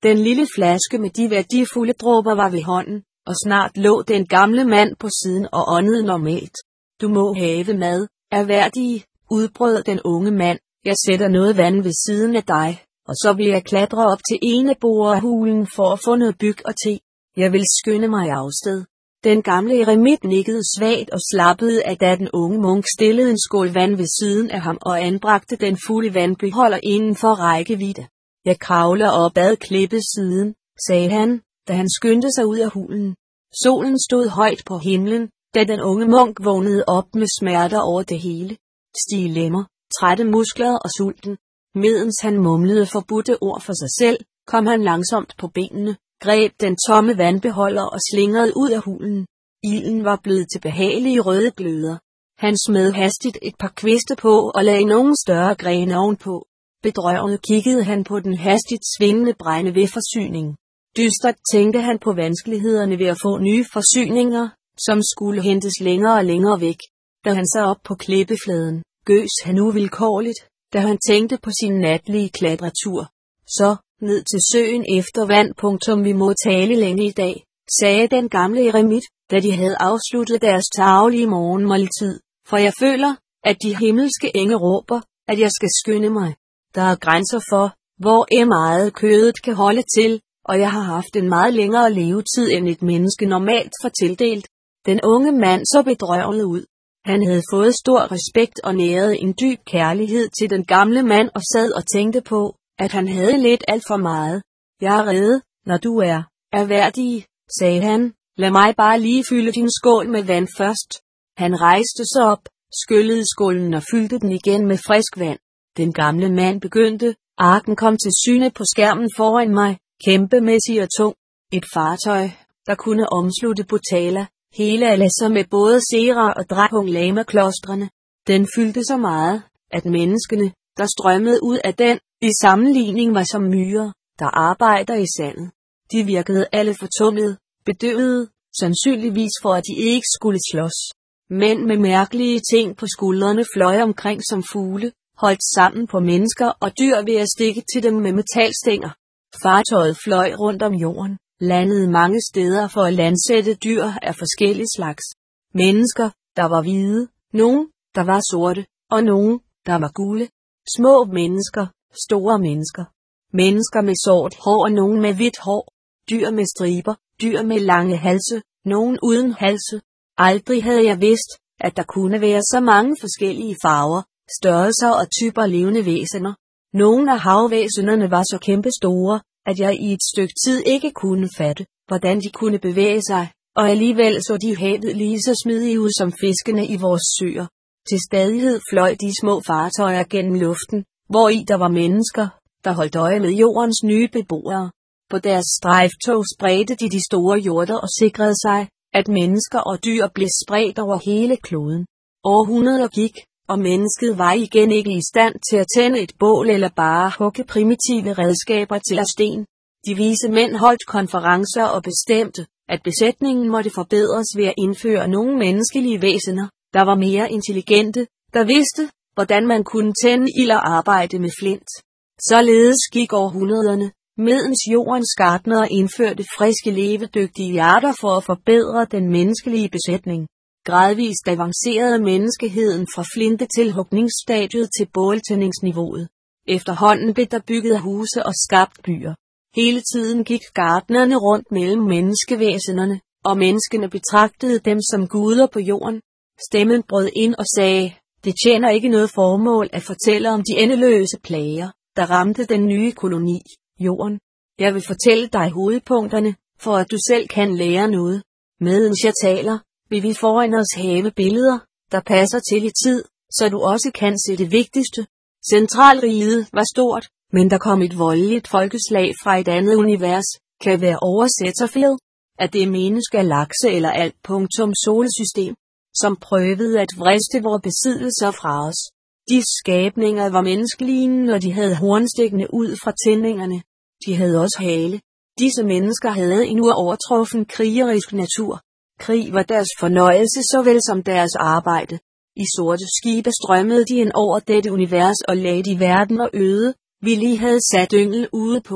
Den lille flaske med de værdifulde dråber var ved hånden, og snart lå den gamle mand på siden og åndede normalt. Du må have mad, ærværdige, udbrød den unge mand. Jeg sætter noget vand ved siden af dig, og så vil jeg klatre op til eneboerhulen for at få noget byg og te. Jeg vil skynde mig afsted. Den gamle eremit nikkede svagt og slappede af, da den unge munk stillede en skål vand ved siden af ham og anbragte den fulde vandbeholder inden for rækkevidde. Jeg kravler op ad klippesiden, sagde han, da han skyndte sig ud af hulen. Solen stod højt på himlen, da den unge munk vågnede op med smerter over det hele. Stige lemmer, trætte muskler og sulten. Medens han mumlede forbudte ord for sig selv, kom han langsomt på benene, greb den tomme vandbeholder og slingrede ud af hulen. Ilden var blevet til behagelige røde gløder. Han smed hastigt et par kviste på og lagde nogle større grene ovenpå. Bedrøvet kiggede han på den hastigt svingende brænde ved forsyning. Dystert tænkte han på vanskelighederne ved at få nye forsyninger, som skulle hentes længere og længere væk. Da han så op på klippefladen, gøs han uvilkårligt, da han tænkte på sin natlige klatretur. Så, ned til søen efter vand. Vi må tale længe i dag, sagde den gamle eremit, da de havde afsluttet deres tarvelige morgenmåltid, for jeg føler, at de himmelske enge råber, at jeg skal skynde mig. Der er grænser for, hvor meget kødet kan holde til, og jeg har haft en meget længere levetid end et menneske normalt får tildelt. Den unge mand så bedrøvet ud. Han havde fået stor respekt og nærede en dyb kærlighed til den gamle mand og sad og tænkte på, at han havde lidt alt for meget. Jeg er rede, når du er ærværdige, sagde han. Lad mig bare lige fylde din skål med vand først. Han rejste sig op, skyllede skålen og fyldte den igen med frisk vand. Den gamle mand begyndte. Arken kom til syne på skærmen foran mig, kæmpemæssig og tung. Et fartøj, der kunne omslutte Potala, hele Alassa med både Sera og Dracung Lama-klostrene. Den fyldte så meget, at menneskene, der strømmede ud af den, i sammenligning var som myrer, der arbejder i sandet. De virkede alle fortumlede, bedøvede, sandsynligvis for at de ikke skulle slås. Mænd med mærkelige ting på skuldrene fløj omkring som fugle, holdt sammen på mennesker og dyr ved at stikke til dem med metalstænger. Fartøjet fløj rundt om jorden, landede mange steder for at landsætte dyr af forskellige slags. Mennesker, der var hvide, nogen, der var sorte, og nogen, der var gule. Små mennesker, store mennesker. Mennesker med sort hår og nogen med hvidt hår. Dyr med striber, dyr med lange halse, nogen uden halse. Aldrig havde jeg vidst, at der kunne være så mange forskellige farver, størrelser og typer levende væsener. Nogle af havvæsenerne var så kæmpestore, at jeg i et stykke tid ikke kunne fatte, hvordan de kunne bevæge sig, og alligevel så de havet lige så smidige ud som fiskene i vores søer. Til stadighed fløj de små fartøjer gennem luften, hvori der var mennesker, der holdt øje med jordens nye beboere. På deres strejftog spredte de store hjorter og sikrede sig, at mennesker og dyr blev spredt over hele kloden. Århundreder gik, og mennesket var igen ikke i stand til at tænde et bål eller bare hugge primitive redskaber til af sten. De vise mænd holdt konferencer og bestemte, at besætningen måtte forbedres ved at indføre nogle menneskelige væsener, der var mere intelligente, der vidste, hvordan man kunne tænde ild og arbejde med flint. Således gik århundrederne, medens jordens gartnere indførte friske levedygtige hjerter for at forbedre den menneskelige besætning. Gradvist avancerede menneskeheden fra flinte til hugningsstadiet til båltændingsniveauet. Efterhånden blev der bygget huse og skabt byer. Hele tiden gik gartnerne rundt mellem menneskevæsenerne, og menneskene betragtede dem som guder på jorden. Stemmen brød ind og sagde, det tjener ikke noget formål at fortælle om de endeløse plager, der ramte den nye koloni, jorden. Jeg vil fortælle dig hovedpunkterne, for at du selv kan lære noget. Medens jeg taler, vil vi foran os have billeder, der passer til i tid, så du også kan se det vigtigste. Centralriget var stort, men der kom et voldeligt folkeslag fra et andet univers, kan være oversætterfed, at det menes galakse eller alt. Solsystem, som prøvede at vriste vores besiddelser fra os. De skabninger var menneskelignende, og de havde hornstikkene ud fra tændingerne. De havde også hale. Disse mennesker havde en uovertruffen krigerisk natur. Krig var deres fornøjelse såvel som deres arbejde. I sorte skibe strømmede de ind over dette univers og lagde de verden og øde, vi lige havde sat yngel ude på.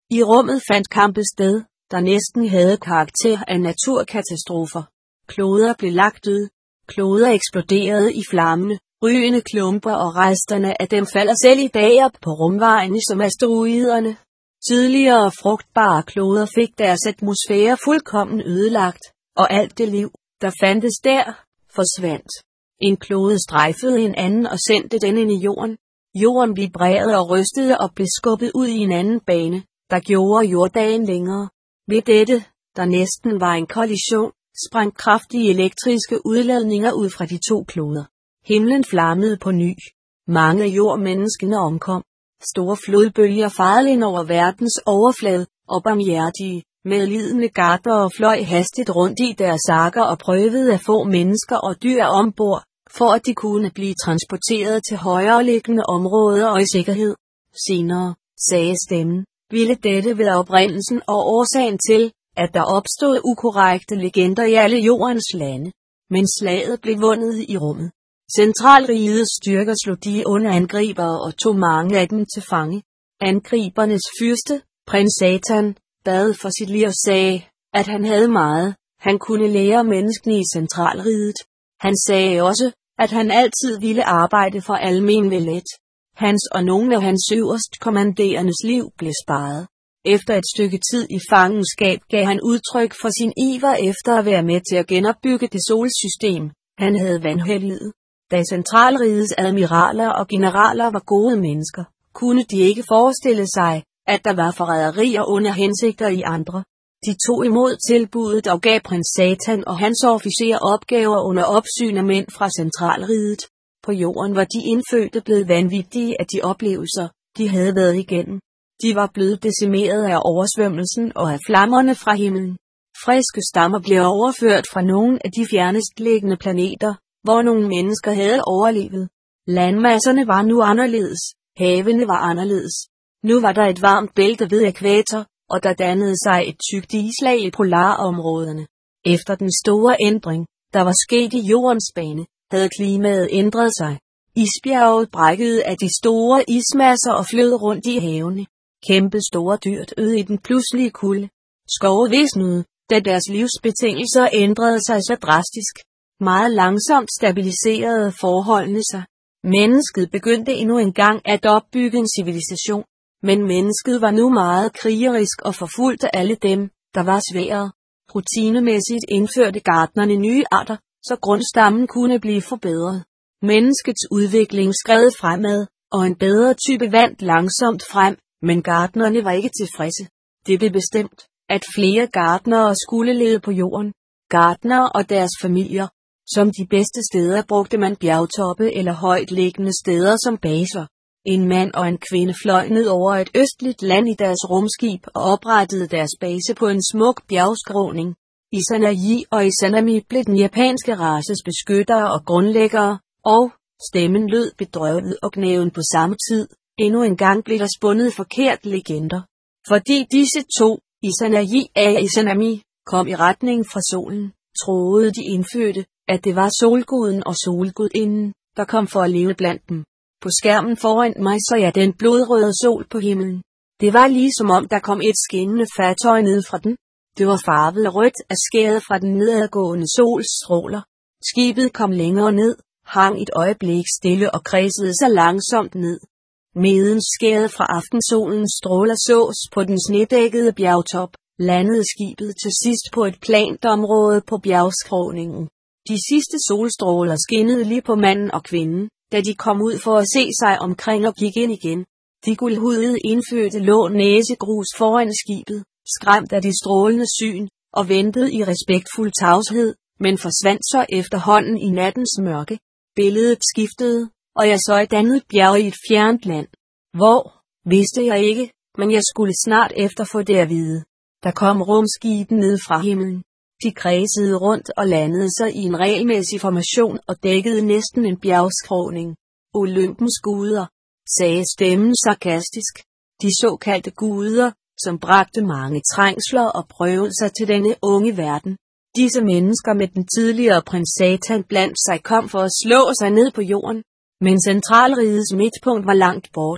I rummet fandt kampe sted, der næsten havde karakter af naturkatastrofer. Kloder blev lagt død. Kloder eksploderede i flammende, rygende klumper, og resterne af dem falder selv i dag op på rumvejene som asteroiderne. Tidligere frugtbare kloder fik deres atmosfære fuldkommen ødelagt, og alt det liv, der fandtes der, forsvandt. En klode strejfede en anden og sendte den ind i jorden. Jorden vibrerede og rystede og blev skubbet ud i en anden bane, der gjorde jorddagen længere. Ved dette, der næsten var en kollision, sprang kraftige elektriske udladninger ud fra de to kloder. Himlen flammede på ny. Mange af jordmenneskene omkom. Store flodbølger farede ind over verdens overflade, og barmhjertige, medlidende gartnere fløj hastigt rundt i deres arker og prøvede at få mennesker og dyr ombord, for at de kunne blive transporteret til højereliggende områder og i sikkerhed. Senere, sagde stemmen, ville dette være oprindelsen og årsagen til, at der opstod ukorrekte legender i alle jordens lande. Men slaget blev vundet i rummet. Centralrigets styrker slog de onde angribere og tog mange af dem til fange. Angribernes fyrste, prins Satan, bad for sit liv og sagde, at han havde meget, han kunne lære menneskene i Centralriget. Han sagde også, at han altid ville arbejde for almenvellet. Hans og nogle af hans øverst kommanderendes liv blev sparet. Efter et stykke tid i fangenskab gav han udtryk for sin iver efter at være med til at genopbygge det solsystem, han havde vanhelliget. Da Centralrigets admiraler og generaler var gode mennesker, kunne de ikke forestille sig, at der var forræderi og onde hensigter i andre. De tog imod tilbuddet og gav prins Satan og hans officerer opgaver under opsyn af mænd fra Centralriget. På jorden var de indfødte blevet vanvittige af de oplevelser, de havde været igennem. De var blevet decimeret af oversvømmelsen og af flammerne fra himlen. Friske stammer blev overført fra nogle af de fjernest liggende planeter, hvor nogle mennesker havde overlevet. Landmasserne var nu anderledes, havene var anderledes. Nu var der et varmt bælte ved ækvator, og der dannede sig et tykt islag i polarområderne. Efter den store ændring, der var sket i jordens bane, havde klimaet ændret sig. Isbjerget brækkede af de store ismasser og flød rundt i havene. Kæmpe store dyr døde i den pludselige kulde. Skove visnede, da deres livsbetingelser ændrede sig så drastisk. Meget langsomt stabiliserede forholdene sig. Mennesket begyndte endnu en gang at opbygge en civilisation. Men mennesket var nu meget krigerisk og forfulgte alle dem, der var sværere. Rutinemæssigt indførte gartnerne nye arter, så grundstammen kunne blive forbedret. Menneskets udvikling skred fremad, og en bedre type vandt langsomt frem, men gartnerne var ikke tilfredse. Det blev bestemt, at flere gartnere skulle leve på jorden. Gartnere og deres familier. Som de bedste steder brugte man bjergtoppe eller højtliggende steder som baser. En mand og en kvinde fløj ned over et østligt land i deres rumskib og oprettede deres base på en smuk bjergskråning. Izanagi og Izanami blev den japanske races beskyttere og grundlæggere, og stemmen lød bedrøvet og gnæven på samme tid. Endnu en gang blev der spundet forkert legender. Fordi disse to, Izanagi og Izanami, kom i retning fra solen, troede de indfødte, at det var solguden og solgudinden, der kom for at leve blandt dem. På skærmen foran mig så jeg den blodrøde sol på himlen. Det var ligesom om der kom et skinnende fartøj ned fra den. Det var farvet rødt af skæret fra den nedadgående sols stråler. Skibet kom længere ned, hang et øjeblik stille og kredsede sig langsomt ned. Meden skæret fra aftensolens stråler sås på den snedækkede bjergtop, landede skibet til sidst på et plant område på bjergskråningen. De sidste solstråler skinnede lige på manden og kvinden, da de kom ud for at se sig omkring og gik ind igen. De guldhudede indfødte lå næsegrus foran skibet, skræmt af de strålende syn, og ventede i respektfuld tavshed, men forsvandt så efterhånden i nattens mørke. Billedet skiftede, og jeg så et andet bjerg i et fjernt land. Hvor, vidste jeg ikke, men jeg skulle snart efter få det at vide. Der kom rumskiben ned fra himlen. De kredsede rundt og landede sig i en regelmæssig formation og dækkede næsten en bjergskråning. Olympens guder, sagde stemmen sarkastisk. De såkaldte guder, som bragte mange trængsler og prøvelser til denne unge verden. Disse mennesker med den tidligere prins Satan blandt sig kom for at slå sig ned på jorden. Men Centralrigets midtpunkt var langt borte.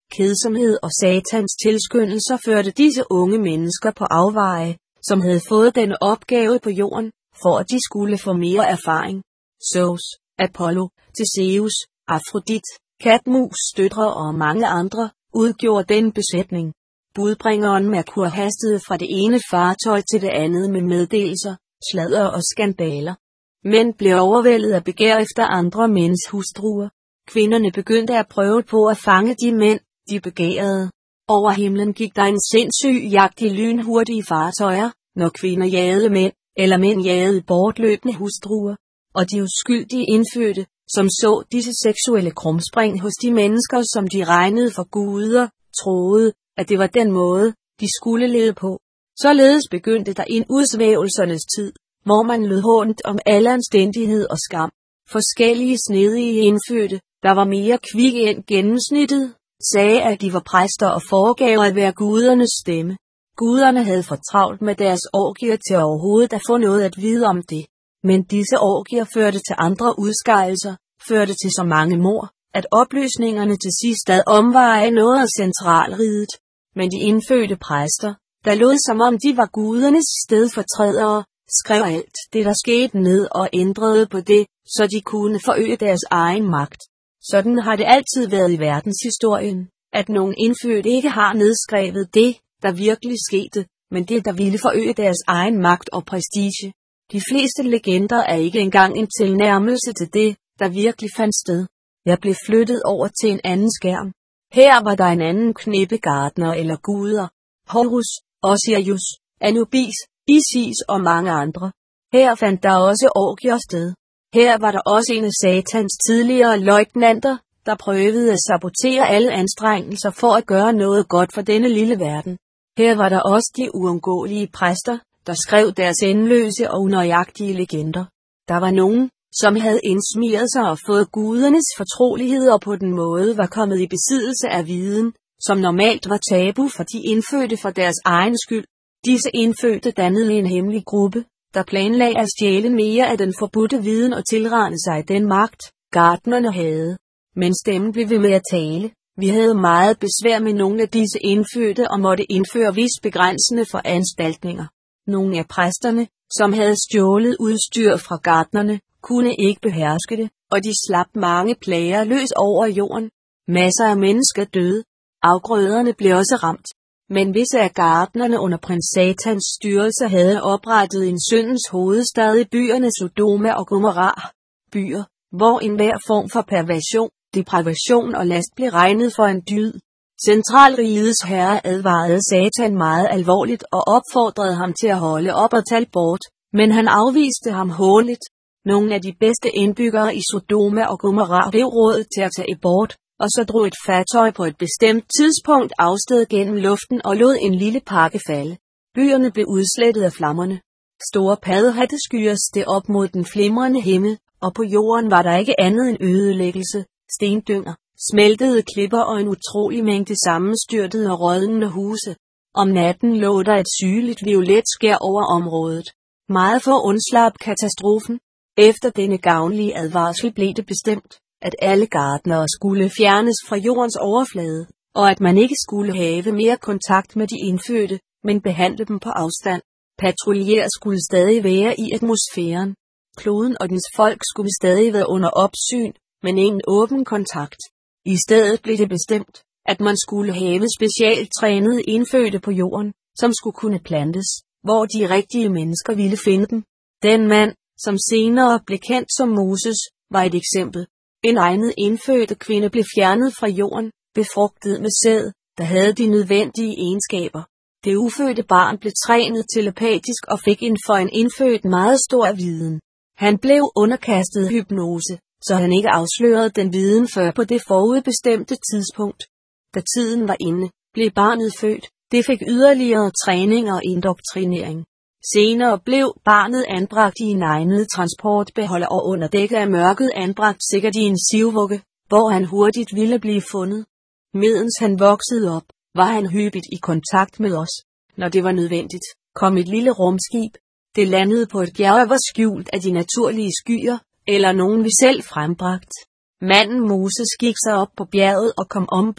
Kedsomhed og satans tilskyndelser førte disse unge mennesker på afveje, som havde fået denne opgave på jorden, for at de skulle få mere erfaring. Zeus, Apollo, Theseus, Afrodit, Katmus' døtre og mange andre, udgjorde den besætning. Budbringeren Merkur hastede fra det ene fartøj til det andet med meddelelser, sladder og skandaler. Mænd blev overvældet af begær efter andre mænds hustruer. Kvinderne begyndte at prøve på at fange de mænd, de begærede. Over himlen gik der en sindssyg jagt i lynhurtige fartøjer, når kvinder jagede mænd, eller mænd jagede bortløbende hustruer. Og de uskyldige indfødte, som så disse seksuelle krumspring hos de mennesker, som de regnede for guder, troede, at det var den måde, de skulle leve på. Således begyndte der en udsvævelsernes tid, hvor man lød hånt om al anstændighed og skam. Forskellige snedige indfødte, der var mere kvikke end gennemsnittet, sagde, at de var præster og foregav at være gudernes stemme. Guderne havde for travlt med deres orgier til overhovedet at få noget at vide om det. Men disse orgier førte til andre udskejelser, førte til så mange mord, at oplysningerne til sidst ad omveje nåede af centralriget. Men de indfødte præster, der lod som om de var gudernes stedfortrædere, skrev alt det der skete ned og ændrede på det, så de kunne forøge deres egen magt. Sådan har det altid været i verdenshistorien, at nogle indfødte ikke har nedskrevet det, der virkelig skete, men det, der ville forøge deres egen magt og prestige. De fleste legender er ikke engang en tilnærmelse til det, der virkelig fandt sted. Jeg blev flyttet over til en anden skærm. Her var der en anden knippe gartner eller guder. Horus, Osiris, Anubis, Isis og mange andre. Her fandt der også orgier sted. Her var der også en af Satans tidligere løjtnanter, der prøvede at sabotere alle anstrengelser for at gøre noget godt for denne lille verden. Her var der også de uundgåelige præster, der skrev deres endeløse og unøjagtige legender. Der var nogen, som havde indsmiret sig og fået gudernes fortrolighed og på den måde var kommet i besiddelse af viden, som normalt var tabu for de indfødte for deres egen skyld. Disse indfødte dannede en hemmelig gruppe, der planlagde at stjæle mere af den forbudte viden og tilrane sig den magt, gartnerne havde. Men stemmen blev ved med at tale. Vi havde meget besvær med nogle af disse indfødte og måtte indføre vis begrænsende foranstaltninger. Nogle af præsterne, som havde stjålet udstyr fra gartnerne, kunne ikke beherske det, og de slap mange plager løs over jorden. Masser af mennesker døde. Afgrøderne blev også ramt. Men visse af gartnerne under prins Satans styrelse havde oprettet en syndens hovedstad i byerne Sodoma og Gomorra. Byer, hvor enhver form for perversion, depravation og last blev regnet for en dyd. Centralrigets herre advarede Satan meget alvorligt og opfordrede ham til at holde op og tage bort, men han afviste ham hånligt. Nogle af de bedste indbyggere i Sodoma og Gomorra blev rådet til at tage bort, og så drog et fartøj på et bestemt tidspunkt afsted gennem luften og lod en lille pakke falde. Byerne blev udslettet af flammerne. Store paddehatteskyer steg op mod den flimrende himmel, og på jorden var der ikke andet end ødelæggelse, stendynger, smeltede klipper og en utrolig mængde sammenstyrtede og rådnende huse. Om natten lå der et sygeligt violet skær over området. Meget få undslap katastrofen. Efter denne gavnlige advarsel blev det bestemt, at alle gartnere skulle fjernes fra jordens overflade, og at man ikke skulle have mere kontakt med de indfødte, men behandle dem på afstand. Patruljer skulle stadig være i atmosfæren. Kloden og dens folk skulle stadig være under opsyn, men ingen åben kontakt. I stedet blev det bestemt, at man skulle have specielt trænede indfødte på jorden, som skulle kunne plantes, hvor de rigtige mennesker ville finde dem. Den mand, som senere blev kendt som Moses, var et eksempel. En egnet indfødte kvinde blev fjernet fra jorden, befrugtet med sæd, der havde de nødvendige egenskaber. Det ufødte barn blev trænet telepatisk og fik for en indfødt meget stor viden. Han blev underkastet hypnose, så han ikke afslørede den viden før på det forudbestemte tidspunkt. Da tiden var inde, blev barnet født. Det fik yderligere træning og indoktrinering. Senere blev barnet anbragt i en egnet transportbeholder og under dække af mørket anbragt sikkert i en sivvugge, hvor han hurtigt ville blive fundet. Medens han voksede op, var han hyppigt i kontakt med os. Når det var nødvendigt, kom et lille rumskib. Det landede på et bjerg og var skjult af de naturlige skyer, eller nogen vi selv frembragt. Manden Moses gik sig op på bjerget og kom ombord,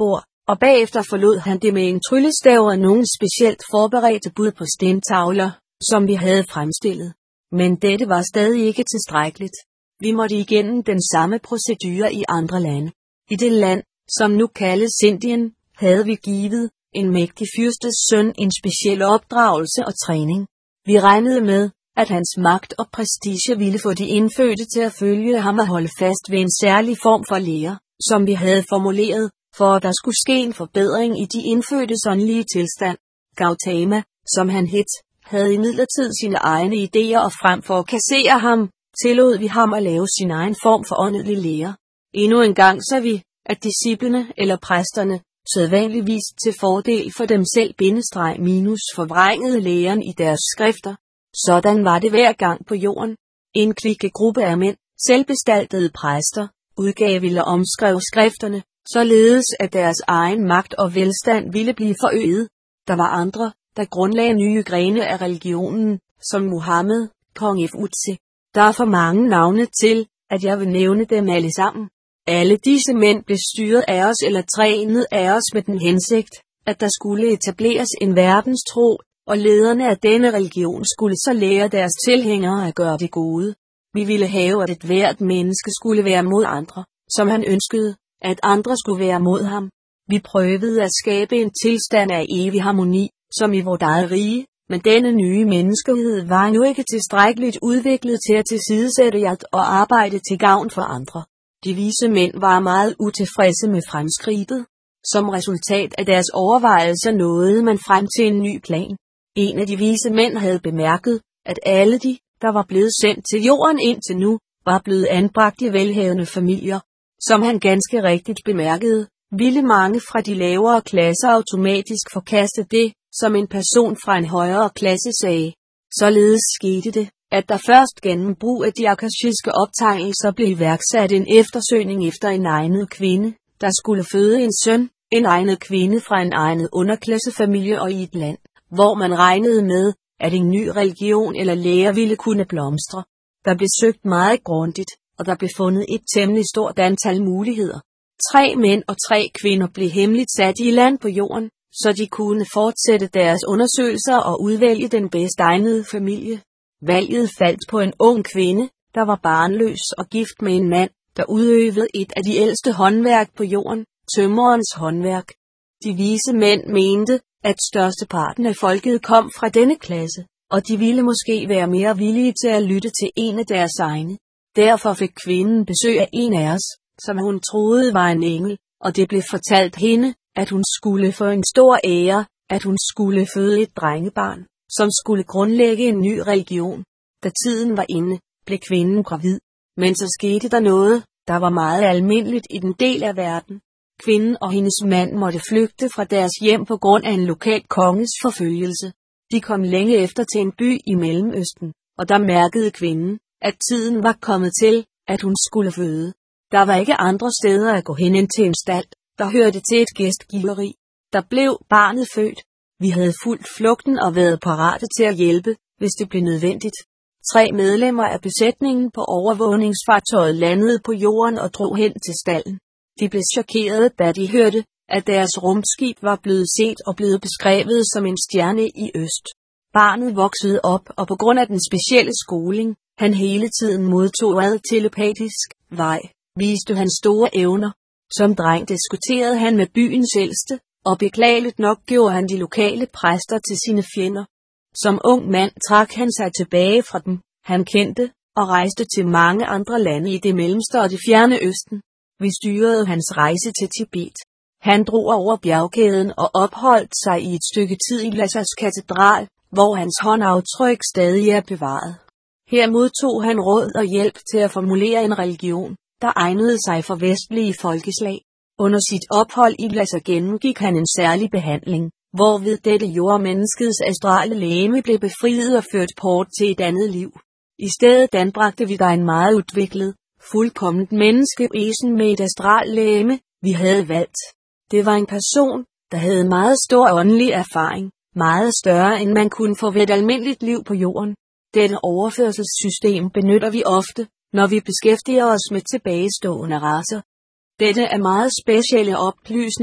og bagefter forlod han det med en tryllestav og nogle specielt forberedte bud på stentavler, som vi havde fremstillet. Men dette var stadig ikke tilstrækkeligt. Vi måtte igennem den samme procedure i andre lande. I det land, som nu kaldes Indien, havde vi givet en mægtig fyrstes søn en speciel opdragelse og træning. Vi regnede med, at hans magt og prestige ville få de indfødte til at følge ham og holde fast ved en særlig form for lære, som vi havde formuleret, for at der skulle ske en forbedring i de indfødtes åndelige tilstand. Gautama, som han hed, havde imidlertid sine egne idéer, og frem for at kassere ham, tillod vi ham at lave sin egen form for åndelig lære. Endnu en gang så vi, at disciplene eller præsterne, sædvanligvis til fordel for dem selv - forvrængede læren i deres skrifter. Sådan var det hver gang på jorden. En klikke gruppe af mænd, selvbestaltede præster, udgav eller omskrev skrifterne, således at deres egen magt og velstand ville blive forøget. Der var andre, der grundlagde nye grene af religionen, som Muhammed, kong F.U.T.S.E. Der er for mange navne til, at jeg vil nævne dem alle sammen. Alle disse mænd blev styret af os eller trænet af os med den hensigt, at der skulle etableres en verdenstro, og lederne af denne religion skulle så lære deres tilhængere at gøre det gode. Vi ville have, at et hvert menneske skulle være mod andre, som han ønskede, at andre skulle være mod ham. Vi prøvede at skabe en tilstand af evig harmoni, som i vort eget rige, men denne nye menneskehed var endnu ikke tilstrækkeligt udviklet til at tilsidesætte jagt og arbejde til gavn for andre. De vise mænd var meget utilfredse med fremskridtet. Som resultat af deres overvejelser nåede man frem til en ny plan. En af de vise mænd havde bemærket, at alle de, der var blevet sendt til jorden indtil nu, var blevet anbragt i velhavende familier. Som han ganske rigtigt bemærkede, ville mange fra de lavere klasser automatisk forkaste det, som en person fra en højere klasse sagde. Således skete det, at der først gennem brug af de akashiske optegnelser blev iværksat en eftersøgning efter en egnet kvinde, der skulle føde en søn, en egnet kvinde fra en egnet underklassefamilie og i et land, hvor man regnede med, at en ny religion eller lære ville kunne blomstre. Der blev søgt meget grundigt, og der blev fundet et temmelig stort antal muligheder. 3 mænd og 3 kvinder blev hemmeligt sat i land på jorden, så de kunne fortsætte deres undersøgelser og udvælge den bedst egnede familie. Valget faldt på en ung kvinde, der var barnløs og gift med en mand, der udøvede et af de ældste håndværk på jorden, tømrerens håndværk. De vise mænd mente, at størsteparten af folket kom fra denne klasse, og de ville måske være mere villige til at lytte til en af deres egne. Derfor fik kvinden besøg af en af os, som hun troede var en engel, og det blev fortalt hende, at hun skulle få en stor ære, at hun skulle føde et drengebarn, som skulle grundlægge en ny religion. Da tiden var inde, blev kvinden gravid, men så skete der noget, der var meget almindeligt i den del af verden. Kvinden og hendes mand måtte flygte fra deres hjem på grund af en lokal konges forfølgelse. De kom længe efter til en by i Mellemøsten, og der mærkede kvinden, at tiden var kommet til, at hun skulle føde. Der var ikke andre steder at gå hen end til en stald, der hørte til et gæstgiveri. Der blev barnet født. Vi havde fulgt flugten og været parate til at hjælpe, hvis det blev nødvendigt. 3 medlemmer af besætningen på overvågningsfartøjet landede på jorden og drog hen til stalden. De blev chokerede, da de hørte, at deres rumskib var blevet set og blevet beskrevet som en stjerne i øst. Barnet voksede op, og på grund af den specielle skoling, han hele tiden modtog ad telepatisk vej, viste han store evner. Som dreng diskuterede han med byens ældste, og beklageligt nok gjorde han de lokale præster til sine fjender. Som ung mand trak han sig tilbage fra dem, han kendte, og rejste til mange andre lande i det mellemste og det fjerne østen. Vi styrede hans rejse til Tibet. Han drog over bjergkæden og opholdt sig i et stykke tid i Lhasas katedral, hvor hans håndaftryk stadig er bevaret. Her modtog han råd og hjælp til at formulere en religion, der egnede sig for vestlige folkeslag. Under sit ophold i Lhasa gennemgik han en særlig behandling, hvorved dette jordmenneskets astrale legeme blev befriet og ført bort til et andet liv. I stedet anbragte vi der en meget udviklet, fuldkomment menneskevæsen med et astral legeme, vi havde valgt. Det var en person, der havde meget stor åndelig erfaring, meget større end man kunne få ved et almindeligt liv på jorden. Dette overførselssystem benytter vi ofte, når vi beskæftiger os med tilbagestående racer. Dette er meget specielle oplysninger,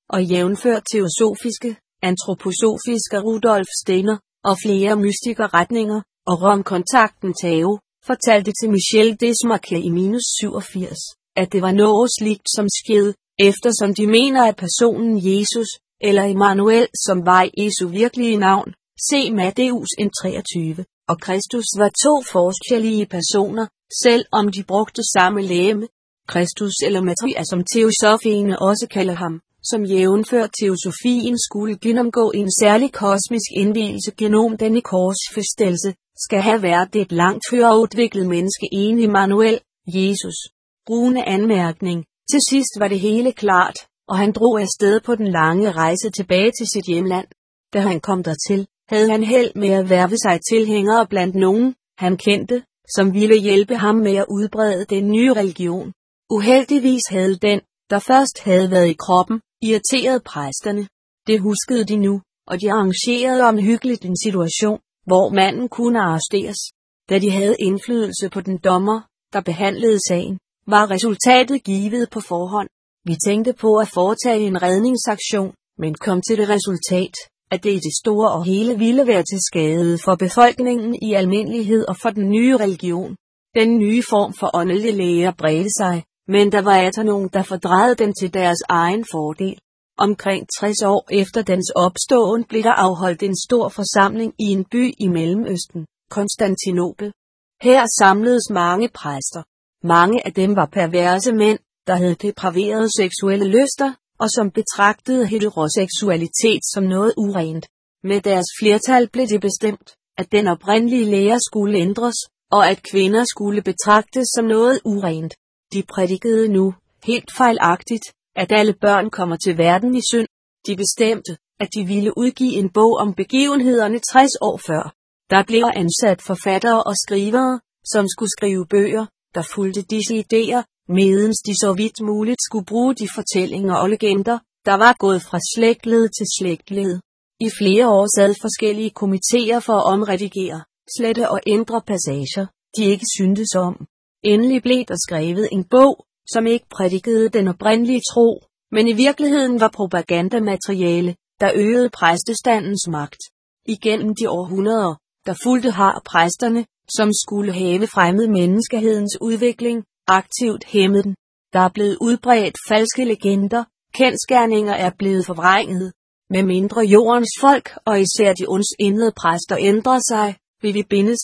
og jævnfør teosofiske, antroposofiske Rudolf Steiner, og flere mystikerretninger, og Romkontakten Tao, fortalte til Michel Desmarquet i -87, at det var noget sligt som skete, eftersom de mener at personen Jesus, eller Emmanuel som var Jesu virkelige navn, se Matthæus 23, og Kristus var to forskellige personer, selv om de brugte samme legeme. Kristus eller Maria som teosofene også kalder ham, som jævnfør teosofien skulle gennemgå en særlig kosmisk indvielse gennem denne korsfæstelse, skal have været et langt før udviklet menneske en Emmanuel, Jesus. Brugende anmærkning. Til sidst var det hele klart, og han drog afsted på den lange rejse tilbage til sit hjemland. Da han kom dertil, havde han held med at hverve sig tilhængere blandt nogen, han kendte, som ville hjælpe ham med at udbrede den nye religion. Uheldigvis havde den, der først havde været i kroppen, irriteret præsterne. Det huskede de nu, og de arrangerede omhyggeligt en situation, hvor manden kunne arresteres. Da de havde indflydelse på den dommer, der behandlede sagen, var resultatet givet på forhånd. Vi tænkte på at foretage en redningsaktion, men kom til det resultat, at det i det store og hele ville være til skade for befolkningen i almindelighed og for den nye religion. Den nye form for åndelige læger bredte sig, men der var altså nogen, der fordrejede den til deres egen fordel. Omkring 60 år efter dens opståen blev der afholdt en stor forsamling i en by i Mellemøsten, Konstantinopel. Her samledes mange præster. Mange af dem var perverse mænd, der havde depraverede seksuelle lyster, og som betragtede heteroseksualitet som noget urent. Med deres flertal blev det bestemt, at den oprindelige lære skulle ændres, og at kvinder skulle betragtes som noget urent. De prædikede nu, helt fejlagtigt, at alle børn kommer til verden i synd. De bestemte, at de ville udgive en bog om begivenhederne 60 år før. Der blev ansat forfattere og skrivere, som skulle skrive bøger, der fulgte disse idéer, medens de så vidt muligt skulle bruge de fortællinger og legender, der var gået fra slægtled til slægtled. I flere år sad forskellige komitéer for at omredigere, slette og ændre passager, de ikke syntes om. Endelig blev der skrevet en bog, som ikke prædikede den oprindelige tro, men i virkeligheden var propagandamateriale, der øgede præstestandens magt. Igennem de århundreder, der fulgte har præsterne, som skulle have fremmet menneskehedens udvikling, aktivt hæmmet den. Der er blevet udbredt falske legender, kendsgerninger er blevet forvrænget. Med mindre jordens folk og især de ondsindede præster ændrer sig, vil vi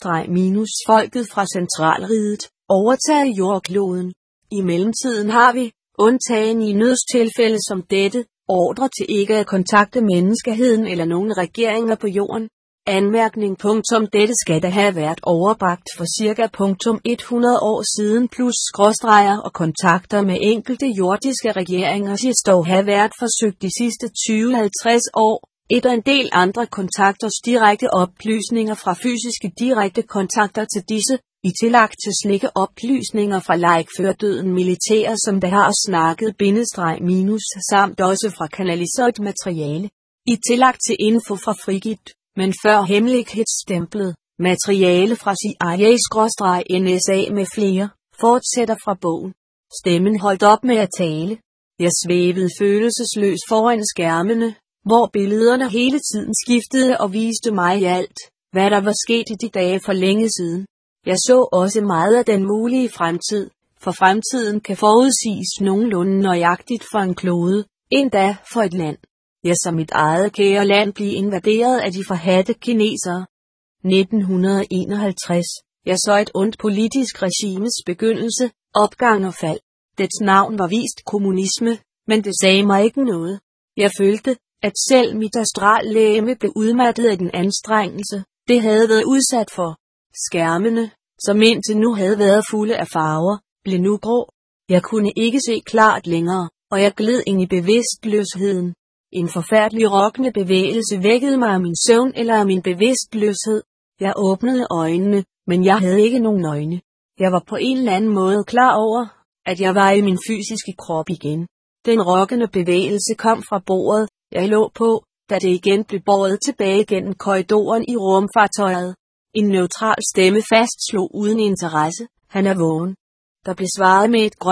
- folket fra centralriget overtage jordkloden. I mellemtiden har vi, undtagen i nødstilfælde som dette, ordre til ikke at kontakte menneskeheden eller nogen regeringer på jorden. Anmærkning. Dette skal da have været overbragt for ca. 100 år siden plus skråstreger og kontakter med enkelte jordiske regeringer siger dog have været forsøgt de sidste 20-50 år. En del andre kontakters direkte oplysninger fra fysiske direkte kontakter til disse, i tillagt til slikke oplysninger fra før døden militære som der har snakket - samt også fra kanaliseret materiale. I tillagt til info fra frigivet, men før hemmelighedsstemplet, materiale fra CIA/NSA med flere, fortsætter fra bogen. Stemmen holdt op med at tale. Jeg svævede følelsesløs foran skærmene, hvor billederne hele tiden skiftede og viste mig alt, hvad der var sket i de dage for længe siden. Jeg så også meget af den mulige fremtid, for fremtiden kan forudsiges nogenlunde nøjagtigt for en klode, endda for et land. Jeg så mit eget kære land blive invaderet af de forhadte kinesere. 1951. Jeg så et ondt politisk regimes begyndelse, opgang og fald. Dets navn var vist kommunisme, men det sagde mig ikke noget. Jeg følte, at selv mit astrallegeme blev udmattet af den anstrengelse, det havde været udsat for. Skærmene, som indtil nu havde været fulde af farver, blev nu grå. Jeg kunne ikke se klart længere, og jeg gled ind i bevidstløsheden. En forfærdelig rokkende bevægelse vækkede mig af min søvn eller af min bevidstløshed. Jeg åbnede øjnene, men jeg havde ikke nogen øjne. Jeg var på en eller anden måde klar over, at jeg var i min fysiske krop igen. Den rokkende bevægelse kom fra bordet, jeg lå på, da det igen blev båret tilbage gennem korridoren i rumfartøjet. En neutral stemme fastslog uden interesse, han er vågen. Der blev svaret med et grønt,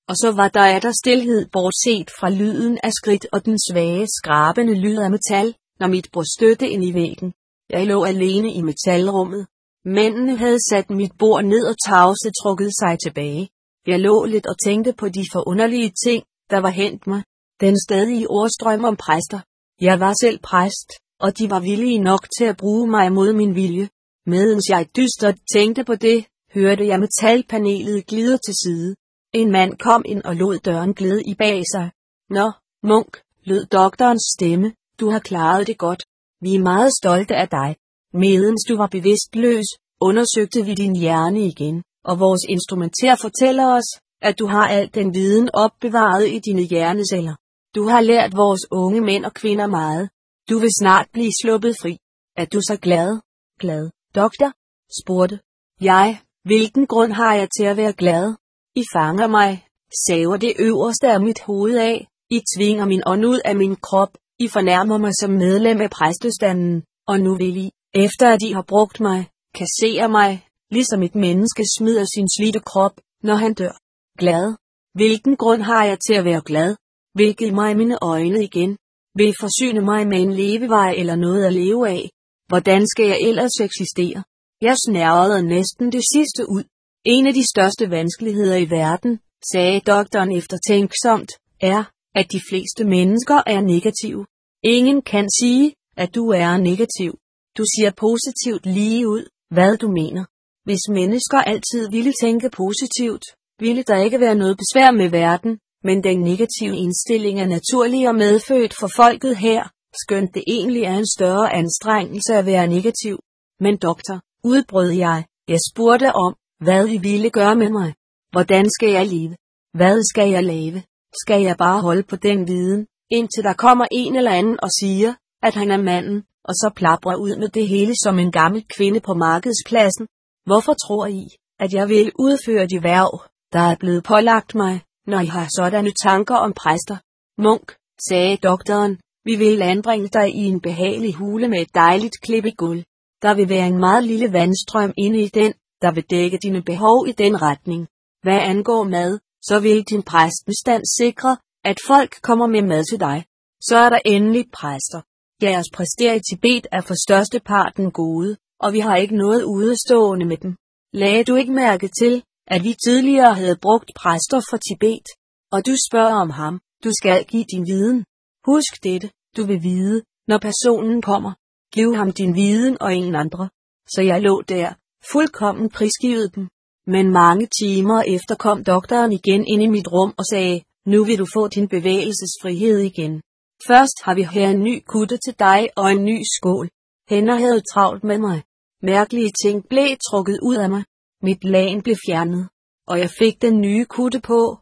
og så var der atter stilhed bortset fra lyden af skridt og den svage skrabende lyd af metal, når mit bord stødte ind i væggen. Jeg lå alene i metalrummet. Mændene havde sat mit bord ned og tavset trukket sig tilbage. Jeg lå lidt og tænkte på de forunderlige ting, der var hændt mig. Den stadige ordstrøm om præster. Jeg var selv præst, og de var villige nok til at bruge mig mod min vilje. Medens jeg dystert tænkte på det, hørte jeg metalpanelet glide til side. En mand kom ind og lod døren glide i bag sig. Nå, Munk, lød doktorens stemme, du har klaret det godt. Vi er meget stolte af dig. Medens du var bevidstløs, undersøgte vi din hjerne igen, og vores instrumentær fortæller os, at du har al den viden opbevaret i dine hjerneceller. Du har lært vores unge mænd og kvinder meget. Du vil snart blive sluppet fri. Er du så glad? Glad, doktor? Spurgte jeg. Hvilken grund har jeg til at være glad? I fanger mig, saver det øverste af mit hoved af, I tvinger min ånd ud af min krop, I fornærmer mig som medlem af præstestanden, og nu vil I, efter at I har brugt mig, kassere mig, ligesom et menneske smider sin slidte krop, når han dør. Glad? Hvilken grund har jeg til at være glad? Vil give mig mine øjne igen? Vil forsyne mig med en levevej eller noget at leve af? Hvordan skal jeg ellers eksistere? Jeg snærrede næsten det sidste ud. En af de største vanskeligheder i verden, sagde doktoren eftertænksomt, er, at de fleste mennesker er negative. Ingen kan sige, at du er negativ. Du siger positivt lige ud, hvad du mener. Hvis mennesker altid ville tænke positivt, ville der ikke være noget besvær med verden, men den negative indstilling er naturlig og medfødt for folket her, skønt det egentlig er en større anstrengelse at være negativ. Men doktor, udbrød jeg spurgte om, hvad vi ville gøre med mig. Hvordan skal jeg leve? Hvad skal jeg lave? Skal jeg bare holde på den viden, indtil der kommer en eller anden og siger, at han er manden, og så plaprer ud med det hele som en gammel kvinde på markedspladsen? Hvorfor tror I, at jeg vil udføre de hverv, der er blevet pålagt mig, når I har sådanne tanker om præster? Munk, sagde doktoren, vi vil anbringe dig i en behagelig hule med et dejligt klippegulv. Der vil være en meget lille vandstrøm inde i den, der vil dække dine behov i den retning. Hvad angår mad, så vil din præstestand sikre, at folk kommer med mad til dig. Så er der endelig præster. Jeres præster i Tibet er for størsteparten gode, og vi har ikke noget udestående med dem. Lagde du ikke mærke til, at vi tidligere havde brugt præster fra Tibet? Og du spørger om ham, du skal give din viden. Husk dette, du vil vide, når personen kommer. Giv ham din viden og ingen andre. Så jeg lå der, fuldkommen prisgivet dem. Men mange timer efter kom doktoren igen ind i mit rum og sagde, nu vil du få din bevægelsesfrihed igen. Først har vi her en ny kutte til dig og en ny skål. Hænder havde travlt med mig. Mærkelige ting blev trukket ud af mig. Mit lagen blev fjernet, og jeg fik den nye kutte på.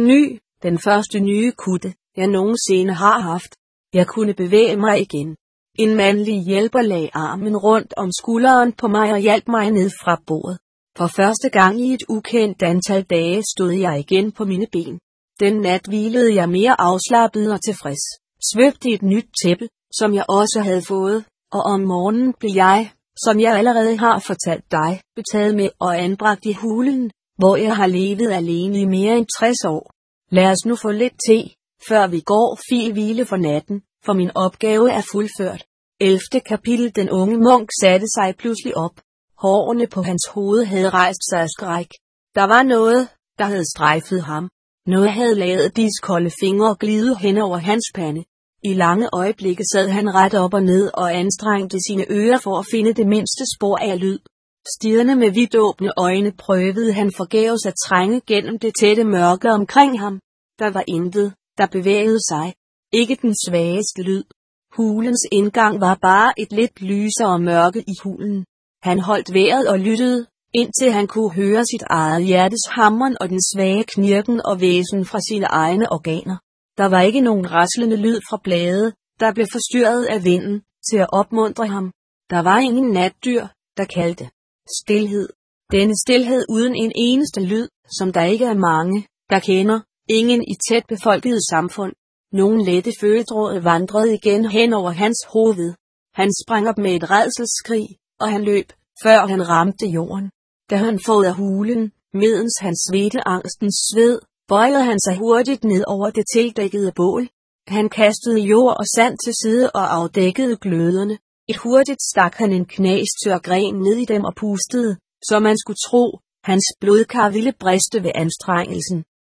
Den første nye kutte, jeg nogensinde har haft. Jeg kunne bevæge mig igen. En mandlig hjælper lagde armen rundt om skulderen på mig og hjalp mig ned fra bordet. For første gang i et ukendt antal dage stod jeg igen på mine ben. Den nat hvilede jeg mere afslappet og tilfreds, svøbt i et nyt tæppe, som jeg også havde fået, og om morgenen blev jeg, som jeg allerede har fortalt dig, betaget med og anbragt i hulen, hvor jeg har levet alene i mere end 60 år. Lad os nu få lidt te, før vi går hvile for natten, for min opgave er fuldført. 11. kapitel. Den unge munk satte sig pludselig op. Hårene på hans hoved havde rejst sig af skræk. Der var noget, der havde strejfet ham. Noget havde ladet iskolde fingre glide hen over hans pande. I lange øjeblikke sad han ret op og ned og anstrengte sine ører for at finde det mindste spor af lyd. Stirrende med vidåbne øjne prøvede han forgæves at trænge gennem det tætte mørke omkring ham. Der var intet, der bevægede sig. Ikke den svageste lyd. Hulens indgang var bare et lidt lysere mørke i hulen. Han holdt vejret og lyttede, indtil han kunne høre sit eget hjertes hamren og den svage knirken og væsen fra sine egne organer. Der var ikke nogen raslende lyd fra blade, der blev forstyrret af vinden, til at opmuntre ham. Der var ingen natdyr, der kaldte. Stilhed. Denne stilhed uden en eneste lyd, som der ikke er mange, der kender. Ingen i tæt befolkede samfund. Nogle lette føletråde vandrede igen hen over hans hoved. Han sprang op med et rædselsskrig, og han løb, før han ramte jorden. Da han forud af hulen, medens han svedte angstens sved, bøjede han sig hurtigt ned over det tildækkede bål. Han kastede jord og sand til side og afdækkede gløderne. Hurtigt stak han en knastør gren ned i dem og pustede, så man skulle tro, hans blodkar ville briste ved anstrengelsen.